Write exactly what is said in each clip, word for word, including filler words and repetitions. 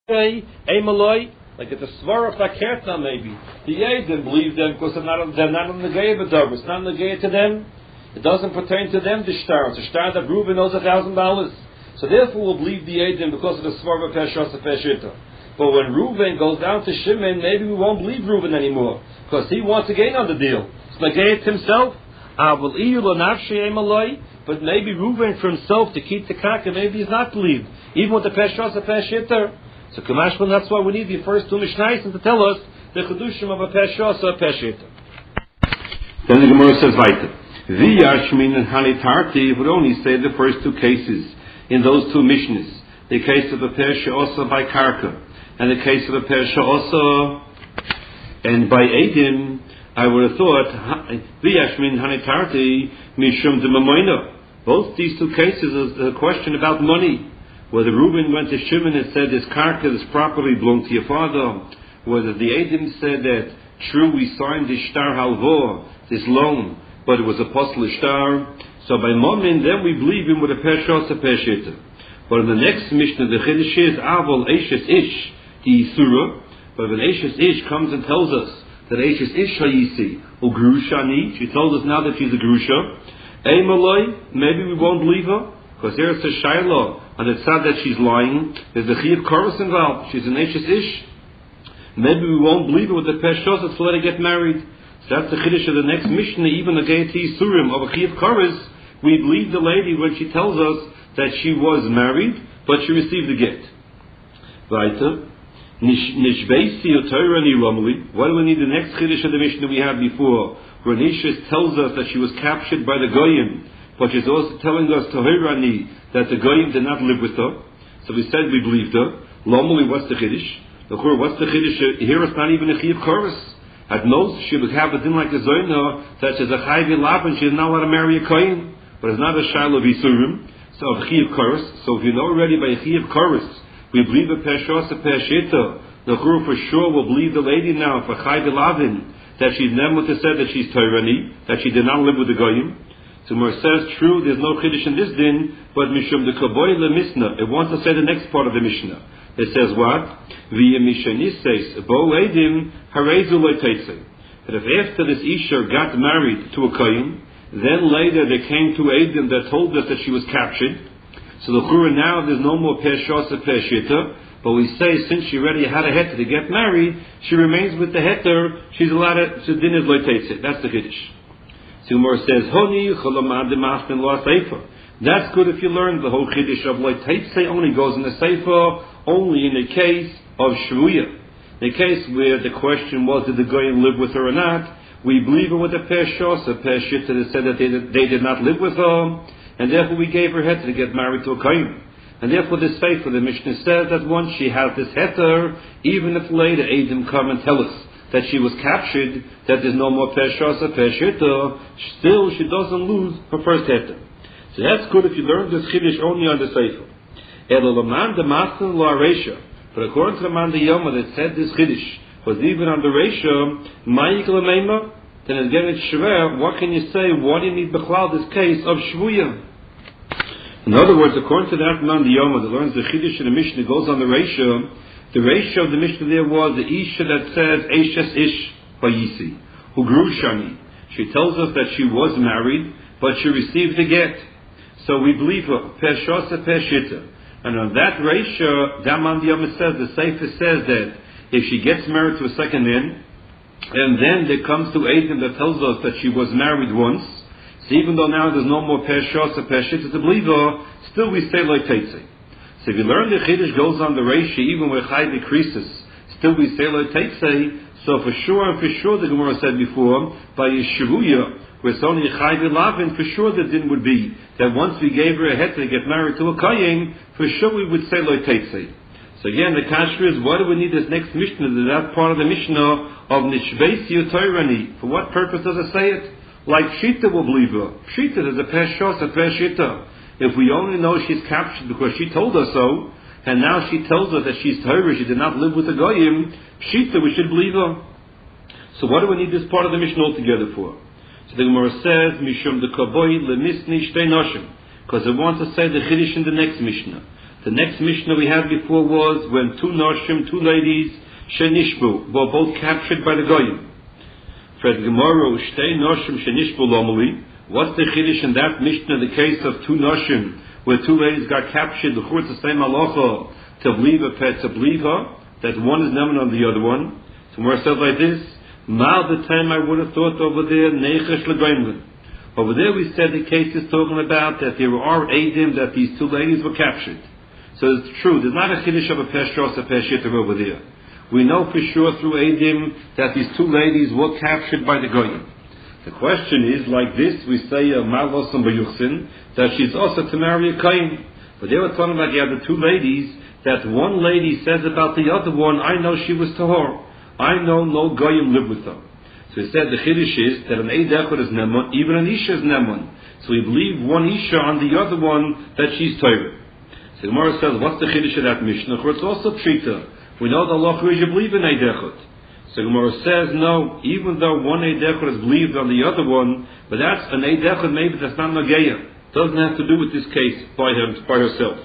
Amaloi, like it's a svara fakerta maybe. The Yeh didn't believe them because they're not, they're not on the Gaya B'Dov. It's not on the Gaya to them. It doesn't pertain to them, the shtar. It's a shtar that Reuben owes a thousand dollars. So therefore we'll believe the Yeh because of the svara peshos peshita. But when Reuben goes down to Shimon, maybe we won't believe Reuben anymore because he wants to gain on the deal. It's the Gaya himself. But maybe Reuben for himself to keep the kaka, maybe he's not believed. Even with the peshos peshita. So Kamashman, that's why we need the first two Mishnayos to tell us the Chedushim of a Peshos or Peshita. Then the Gemara says weiter. V'yashmin and Hanitarti would only say the first two cases in those two Mishnahs. The case of a Peshos by Karka and the case of a Peshos and by Eidim, I would have thought V'yashmin Hanitarti Mishum de Mamoina. Both these two cases is a question about money. Whether Reuben went to Shimon and said this karka, this property belonged to your father. Whether the Eidim said that, true, we signed this shtar halvor, this loan, but it was a postal shtar. So by Momin, then we believe him with a peshos, a peshita. But in the next Mishnah, the Chiddush is Avol Eishes Ish, the Yisura. But when Eishes Ish comes and tells us that Eishes Ish Hayisi, or Grushani, she told us now that she's a Grusha. Eimaloi, maybe we won't believe her. Because here it's a Shiloh, and it's sad that she's lying. There's a Chiyav Koros involved. She's an Eishes Ish. Maybe we won't believe her with the Peshos to let her get married. So that's the Chiddush of the next Mishnah, even the Gayati Surim of a Chiyav Koros. We believe the lady when she tells us that she was married, but she received the get. Weiter. Nishbeisi Otoirani Romli. What do we need the next Chiddush of the Mishnah we had before? Where Nishis tells us that she was captured by the Goyim. But she's also telling us Tohirani that the Goyim did not live with her. So we said we believed her. Lomali, what's the Chiddush? What's the Chiddush? Here it's not even a Chiyav Koros. At most, she would have a din like a Zoyna, that she's a Chayvi Lab and she's not allowed to marry a Kohen. But it's not a Shiloh Visurim. So of Chiyav Koros. So if you know already by Chiyav Koros, we believe a Peshos, a Peshita. The Chur for sure will believe the lady now for Chayvi Lavin, that she's never to say that she's Toirani, that she did not live with the Goyim. So Mar says, true, there's no Chiddush in this din, but Mishum de Kaboy le Mishnah. It wants to say the next part of the Mishnah. It says what? V'yem Mishanis says, Bo Eidim Harezu Leiteitze. That if after this Isha got married to a Kohen, then later they came to Eidim that told us that she was captured. So the Chura now there's no more Peshos or Peshita, but we say since she already had a heter to get married, she remains with the heter, she's allowed to, so din is Leiteitze. That's the Chiddush. Tumor says, Honi Cholamad Machtin Lo Seifa. That's good if you learn the whole Chiddush of Leiteitze only goes in the Seifa, only in the case of Shvuya. In the case where the question was, did the Goyim live with her or not? We believe her with a Peshos, a Peshita that said that they, they did not live with her, and therefore we gave her heter to get married to a Kohen. And therefore the Seifa, the Mishnah says that once she has this heter, even if later Eidim come and tell us that she was captured, that there's no more Peshos or Peshita, still she doesn't lose her first heter. So that's good if you learn this Chiddush only on the Sefer. Elolaman de Masan La Reisha. But according to the Man de Yoma that said this Chiddush was even on the Reisha, Ma'ik Lameima, then again it's Shver, what can you say? Why do you need Bechlal this case of Shvuya? In other words, according to that Man de Yoma that learns the Chiddush in the Mishnah goes on the Reisha, the ratio of the Mishnah there was the Isha that says Eishes Ish Vayisi, who grew Shani. She tells us that she was married, but she received the get. So we believe her, Peshos Peshita. And on that ratio, Daman Diyama says, the Sefer says that if she gets married to a second man, and then there comes to Eidim that tells us that she was married once, so even though now there's no more Peshos Peshita to believe her, still we say like Teitze. So if you learn the Chiddush goes on the Reishi, even where Chai decreases, still we say like Teitze. So for sure and for sure the Gemara said before, by Yeshuvuya, where it's only Chai Lavin, for sure the din would be that once we gave her a heter to get married to a Kohen, for sure we would say like Teitze. So again, the kasher is, why do we need this next Mishnah, that part of the Mishnah of Nishbeisi Otoirani? For what purpose does it say it? Like Shita will believe her. Shita is a Peshos, a Peshita. If we only know she's captured because she told us so, and now she tells us that she's Torah, she did not live with the Goyim, Shita, we should believe her. So what do we need this part of the Mishnah altogether for? So the Gemara says, Mishum de Kaboy lemisni shtei noshim, because it wants to say the Chiddush in the next Mishnah. The next Mishnah we had before was when two Noshim, two ladies, Shenishbu, were both captured by the Goyim. For the Gemara, Shtei Noshim Shenishbu Lomali, what's the Chiddush in that Mishnah, the case of two Noshim, where two ladies got captured, the Churz the same halacha, to believe a pet, to believe her, that one is neman on the other one. So Gemara said like this, Mal the time I would have thought over there, Neichesh L'Goymlin. Over there we said the case is talking about that there are Eidim that these two ladies were captured. So it's true, there's not a Chiddush of a Peshros, a Peshitter over there. We know for sure through Eidim that these two ladies were captured by the Goyim. The question is like this, we say uh, Malosam B'Yuchsin, that she's also to marry a Kohen. But they were talking about the other two ladies, that one lady says about the other one, I know she was Tahor. I know no Goyim lived with her. So he said the Chiddush is that an Eid Echad is Neman, even an Isha is Neman. So we believe one Isha on the other one that she's Torah. So the Gemara says, what's the Chiddush of that Mishnah? It's also Trita. We know the Allah is you believe in Eid Echad. So the Gemara says, no, even though one Eid Echad is believed on the other one, but that's an Eid Echad maybe that's not Nageya. Doesn't have to do with this case by, him, by herself.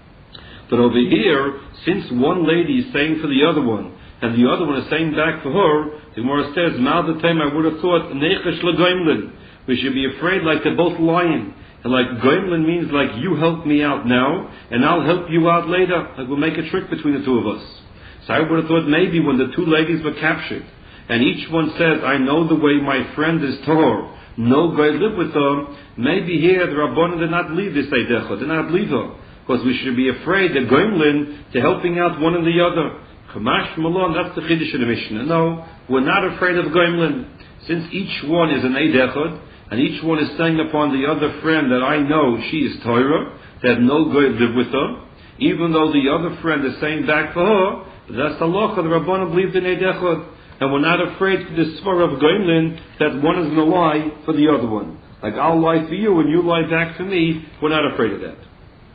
But over here, since one lady is saying for the other one, and the other one is saying back for her, the Gemara says, now the time I would have thought, Neichesh L'Goymlin. We should be afraid like they're both lying. And like Goymlin means like you help me out now, and I'll help you out later. Like we'll make a trick between the two of us. So I would have thought maybe when the two ladies were captured, and each one says, I know the way my friend is Tor, no Goy live with her, maybe here the Rabbanan did not leave this Eidecha, did not leave her. Because we should be afraid that Goymlin to helping out one and the other. Kamash Malon, that's the Chiddush of the Mishnah. No, we're not afraid of Goymlin. Since each one is an Eid Echad, and each one is saying upon the other friend that I know she is Torah, that no Goy live with her, even though the other friend is saying back for her, that's the law, the Rabbanan believed in Eid Echad, and we're not afraid to the svara of Goymlin that one is going to lie for the other one. Like I'll lie for you and you lie back for me, we're not afraid of that.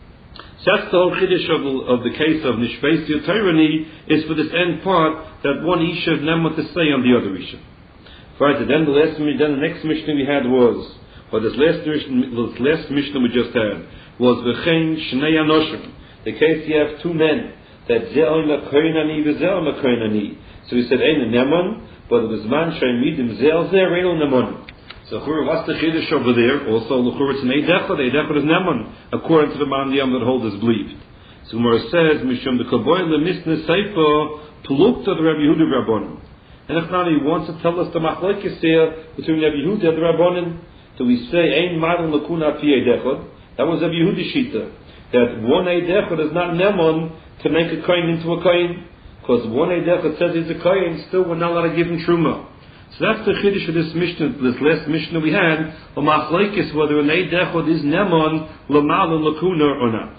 So that's the whole Chiddush of, of the case of Nishbeis Yotairani, is for this end part that one Isha has never to say on the other Isha. Right, then the last, then the next Mishnah we had was, or this last Mishnah, this last Mishnah we just had, was V'chein Shnei Anoshim. The case you have two men, that Ze'al Makoinani v'Ze'al Makoinani. So he said, Ein Neman, but it was Man Shaymidim Ze'al Ze'al Reino Neman. So what's the Chiddush over there? Also, it's an Eid Echad. Eid Echad is Neman, according to the Mandiyam that hold is believed. So Gemara says, Mishum the Kaboy lemisne Seifa Plukta the Rabbi Yehuda Rabbanim. And if not, he wants to tell us the Machlekes here between Rabbi Yehuda and the Rabbanim. So we say, Ein Madon Lakuna Pi Eid Echad. That was Rabbi Yehuda Shita. That one Eid Echad is not Neman to make a coin into a coin. Because one Eid Echad says he's a coin, still we're not allowed to give him Truma. So that's the Chiddush of this Mishnah, this last Mishnah we had, or Machlekes, whether an Eid Echad is Neman, Lamal, and Lakuna, or not.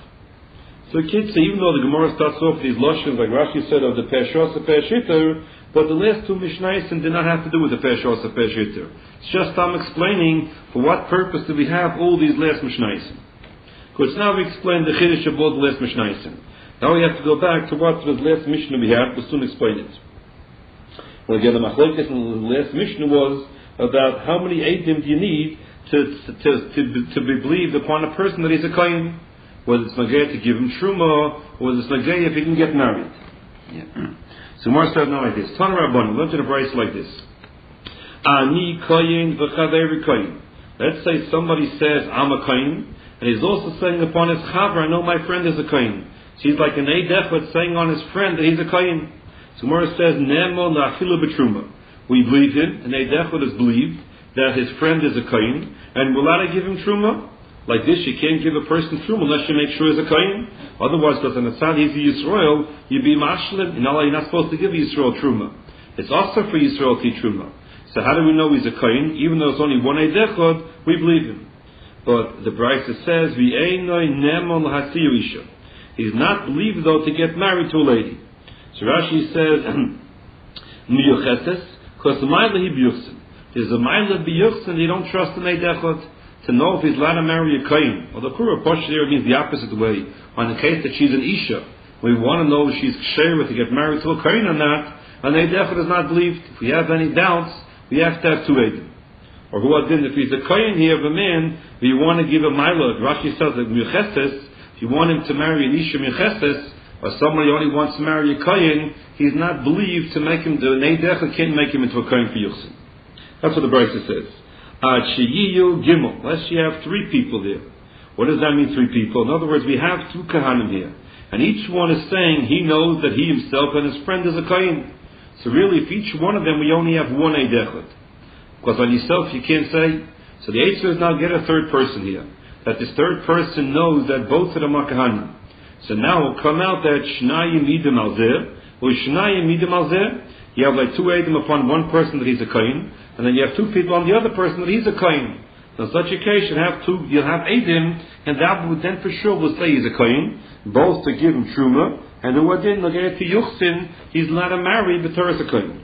So kids, so even though the Gemara starts off these Lashons, like Rashi said, of the Peshos, the Peshitter, but the last two Mishnayos did not have to do with the Peshos, the Peshitter. It's just I'm explaining for what purpose do we have all these last Mishnayos. Because now we explain the Chiddush of both the last Mishnayos. Now we have to go back to what was the last Mishnah we had, we'll soon explain it. Well, again, the Machlekes in the last Mishnah was about how many Eidim do you need to to, to, to be believed upon a person that he's a Kohen. Whether it's Nagaya to give him Truma, or whether it's Nagaya if he can get married. Yeah. So more started now like this. Tana Rabbanan, learn to the Bryce like this. Ani Kohen v'chaveri Kohen. Let's say somebody says, I'm a Kohen, and he's also saying upon his Chaver, I know my friend is a Kohen. So he's like an Eid Echad saying on his friend that he's a Kohen. So Gemara says, Nemo la'achilu b'truma. We believe him, and Eid Echad is believed that his friend is a Kohen, and we're allowed to give him Truma. Like this, you can't give a person Truma unless you make sure he's a Kohen. Otherwise, because on the side he's a Yisrael, you'd be Mashlim, and Allah, you're not supposed to give Yisrael Truma. It's also for Yisrael to Truma. So how do we know he's a Kohen? Even though it's only one Eid Echad, we believe him. But the Brisa says, V'einoi Nemo l'hasiyu isha. He's not believed though to get married to a lady. So Rashi says, Miyuchetes, because the Maila he biyuchsin. There's a Maila biyuchsin, you don't trust an Eid Echad to know if he's allowed to marry a Kohen. Or the Kura Posh there means the opposite way. On the case that she's an Isha, we want to know if she's ksheira to get married to a Kohen or not, and Eid Echad is not believed. If we have any doubts, we have to have two Eidim. Or who adin, if he's a Kohen here of a man, we want to give a Maila. Rashi says that Miyuchetes, If you want him to marry an Isha Mecheses, or somebody only wants to marry a Kohen, he's not believed to make him, the Neidechot can't make him into a Kohen for Yuchsin. That's what the Brisa says. Ad Sheyiyu Gimel. Unless you have three people there. What does that mean, three people? In other words, we have two Kahanim here. And each one is saying he knows that he himself and his friend is a Kohen. So really, if each one of them, we only have one Eidechot. Because on yourself, you can't say. So the Eitzah is now get a third person here. That this third person knows that both of them are Kahanim. So now it will come out that Shnayim Midim Alzeh, or Shnayim Midim Alzeh, you have like two Eidim upon one person that he's a Kohen, and then you have two people on the other person that he's a Kohen. So in such a case, you'll have two, you'll have Eidim, and that would then for sure will say he's a Kohen, both to give him Truma, and the Wadin, look at to Yuchsin, he's not a married, but Torah is a Kohen.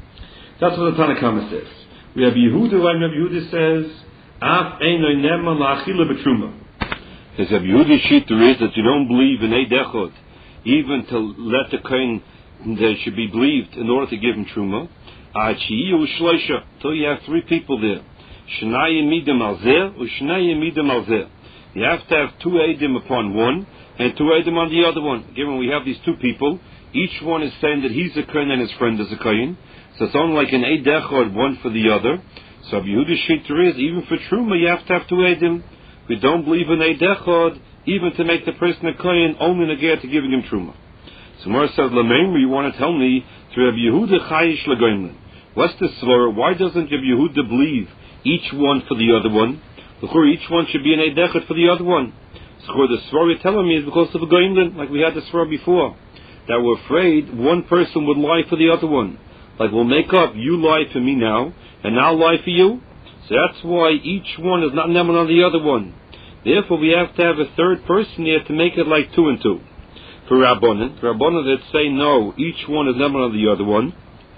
That's what the Tanna Kama says. We have Yehuda, and Rabbi Yehuda says, Af Einoi Neman La'achila B'Truma. His Rabbi Yehuda's shita is that you don't believe in Eidechot, even to let the Kohen, they should be believed in order to give him Truma. Achiyu Shloisha, till you have three people there. Shnayim Midim Alzeh, Ushnayim Midim Alzeh. You have to have two Eidim upon one, and two Eidim on the other one. Given we have these two people, each one is saying that he's a Kohen and his friend is a Kohen. So it's only like an Eidechot, one for the other. So Rabbi Yehuda's shita is, even for Truma, you have to have two Eidim. We don't believe in Eidechot, even to make the person a Kohen, only negate to giving him Truma. So Mor says, Lameimri, you want to tell me, to Rabbi Yehuda Chayish Lagoimlin. What's the svara? Why doesn't Rabbi Yehuda believe each one for the other one? L'chur, each one should be an Eidechot for the other one. So the svara you're telling me is because of a Goimlin, like we had the svara before. That we're afraid one person would lie for the other one. Like we'll make up, you lie for me now, and I'll lie for you. So that's why each one is not neman on the other one. Therefore, we have to have a third person here to make it like two and two. For Rabbanan, for Rabbanan that say no, each one is neman on the other one,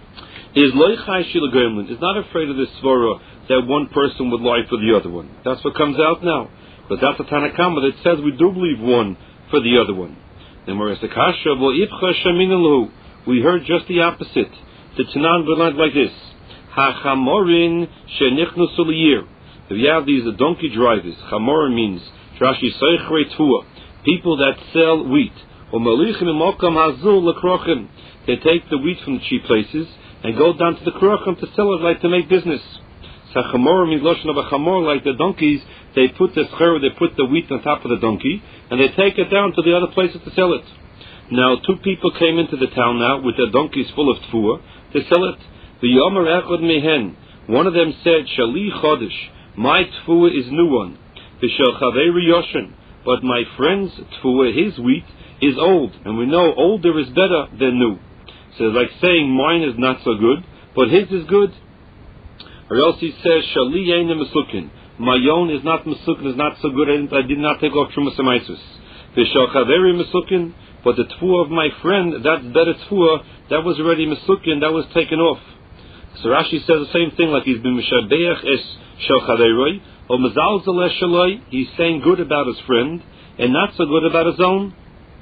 is loichai shilagoimlin, is not afraid of this svara that one person would lie for the other one. That's what comes out now. Because that's the Tanna Kama that says we do believe one for the other one. Then whereas the Kasha, we heard just the opposite. The Tanan went like this. Ha-chamorin shenichnu suliyir. If you have these donkey drivers, chamorin means trashi seichrei tfua, people that sell wheat. Or malichim imokam hazul lekrochim. They take the wheat from the cheap places and go down to the krochim to sell it, like to make business. So chamorin means loshon of a chamor, like the donkeys. They put the schar, they put the wheat on top of the donkey, and they take it down to the other places to sell it. Now, two people came into the town now with their donkeys full of tfua to sell it. The Yomer Echad Mehen, one of them said, Shali Chodesh, my tfua is new one. V'shel Chaveri Yoshen, but my friend's tfua, his wheat, is old, and we know older is better than new. So it's like saying mine is not so good, but his is good. Or else he says, Shali Yein Mesukin, my own is not Mesukin, is not so good, and I did not take off Trumas Amaisus. V'shel Chaveri Mesukin, but the tfua of my friend, that's better tfua, that was already Mesukin, that was taken off. So Rashi says the same thing, like he's been Mishabeach es shel chaveroi, or Mezalzel es shaloi, he's saying good about his friend, and not so good about his own.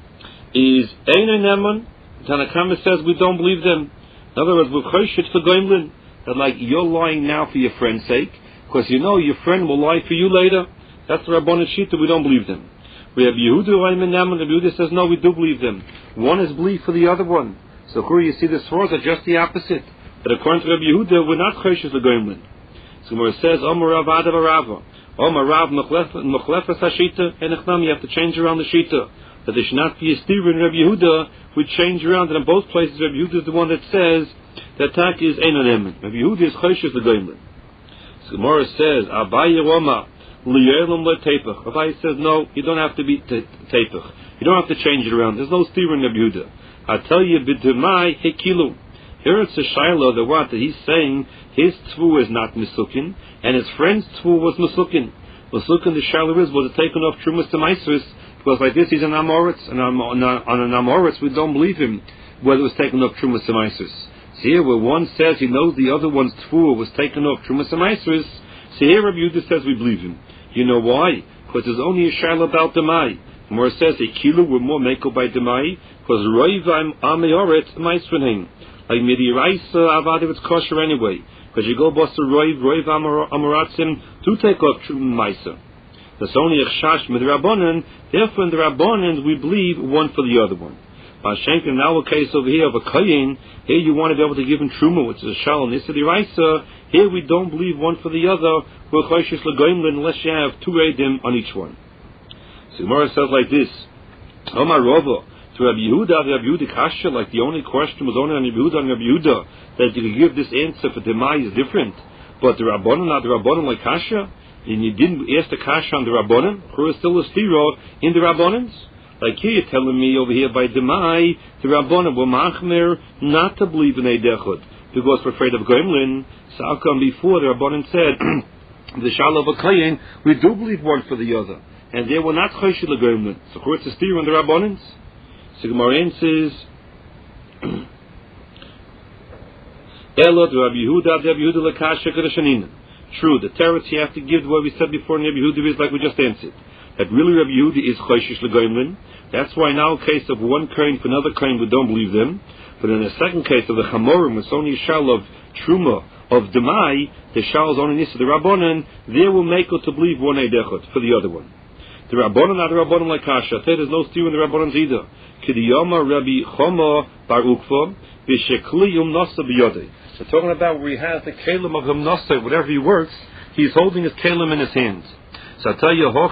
Is Einoi Neman, Tanna Kama says we don't believe them. In other words, we're choshit for goimlin, that like you're lying now for your friend's sake, because you know your friend will lie for you later. That's the Rabbanan Shita, we don't believe them. We have Yehuda Eimen Neman, and Yehuda says no, we do believe them. One is believed for the other one. So here you see the swords are just the opposite. But according to Rabbi Yehuda, we're not choshis l'goimlin. So where it says, Omer Rav Adav Arava, Omer Rav Mechlefes HaShita, and Echnam, you have to change around the Shita. That there should not be a steer in Rabbi Yehuda, we change around, and in both places, Rabbi Yehuda is the one that says that Tak is Einonemen. Rabbi Yehuda is choshis l'goimlin. So Gemara says, Abaye Roma, Li'elam le'tepach. Abaye says, no, you don't have to be tepach. You don't have to change it around. There's no steer in Rabbi Yehuda. I tell you, b'demai hekilu. Here it's a Shiloh, the what? That he's saying his tfu is not Mesukin, and his friend's tfu was Mesukin. Mesukin, the Shiloh is, was taken off Trumas to Maisris, because like this he's an Amoritz, and on an Amoritz we don't believe him, whether it was taken off Trumas to Maisris. So here where one says he knows the other one's tfu was taken off Trumas to Maisris, so here Rabbi Yehuda says we believe him. You know why? Because there's only a Shiloh about Demai. More says a kilo we're more meko by Demai, because Roiv Ameoritz Maisrinhim. Like Midiraisa Avadim, it's kosher anyway. Because you go boss to Roiv, Roiv Amaratzim to take off Maisa. That's only Echshash with the Rabbanan. Therefore, in the Rabbanan, we believe one for the other one. Bashenka, now a case over here of a Kayin. Here you want to be able to give him Truma, which is a Shal Nisa D'Oraisa. Here we don't believe one for the other. We're Choshesh L'Goimlin unless you have two Eidim on each one. So Gemara says like this: Omar Rava to Rabbi Yehuda, Rabbi Yehuda Kasha, like the only question was only on Rabbi Yehuda and Rabbi Yehuda that you could give this answer for Demai is different, but the Rabbanon, not the Rabbanon like Kasha, and you didn't ask the Kasha on the Rabbanon. There is still a stiro in the Rabbanons. Like here, you're telling me over here by Demai, the Rabbanon were machmer not to believe in Eidechud because we're afraid of Goimlin. So how come before the Rabbanon said the Shal of a Kayin, we do believe one for the other, and they were not Choshesh L'Goimlin. So it's a stiro in the Rabbanons. So Gemara says, Elot Rabbi Yehuda, Rabbi Yehuda L'Kasha Kadashanina. True, the teretz you have to give what we said before in Rabbi Yehuda is like we just answered. That really Rabbi Yehuda is Choshesh L'Goimlin. That's why now a case of one kain for another kain we don't believe them. But in the second case of the Chamorim, it's only a shal of Truma, of Demai, the shal is only Nisa, the Rabbanan, there will make it to believe one Eidechot for the other one. The Rabbanan, not the Rabbanan like Kasha. I tell you, there's no steer in the Rabbanans either. Kidiyama Rabbi Choma Bar Ukva, B'Shekli Yom Nasa B'Yodei. We're talking about where he has the Kalim of Yom Nasa, whatever he works, he's holding his Kalim in his hands. So I tell you,